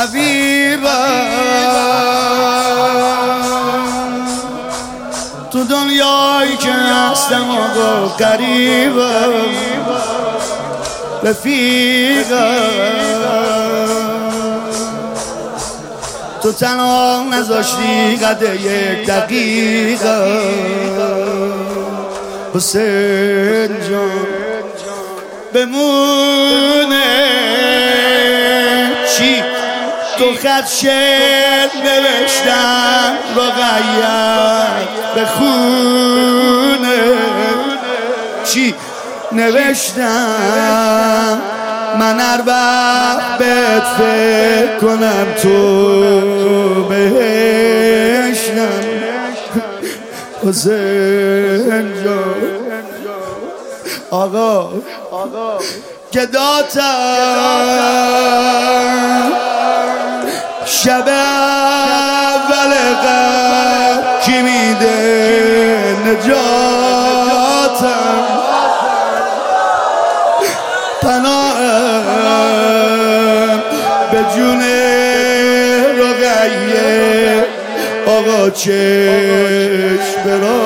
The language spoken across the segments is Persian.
حبیبم تو دنیایی که هستم آقا قریبم رفیقم تو تنها نذاشتی قد یک دقیقه حسین جان بمونه چی تو خط شعر نوشتم رقیت بخونه چی نوشتم من هر وقت بهت فکر کنم تو بهشتم حسین جان آقا گداتم شب اول قبل کی میده نجاتم پناهم به جون رقیه آقا چشم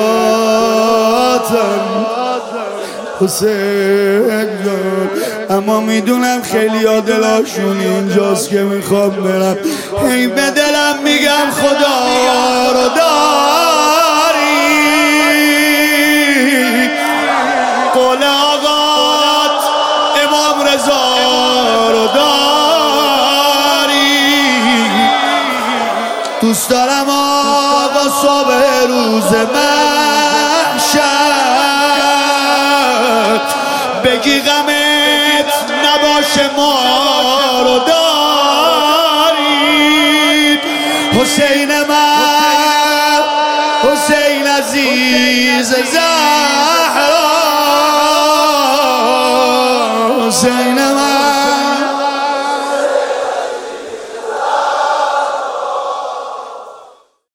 براتم حسین جان اما میدونم خیلی ها دلاشون اینجاست که میخوام برم هی به دلم میگم خدا رو داری قول آقات امام رضا رو داری دوست دارم آقا صبح روز محشر بگی غمت نباشه ما رو داری حسین من حسین عزیز زهرا حسین من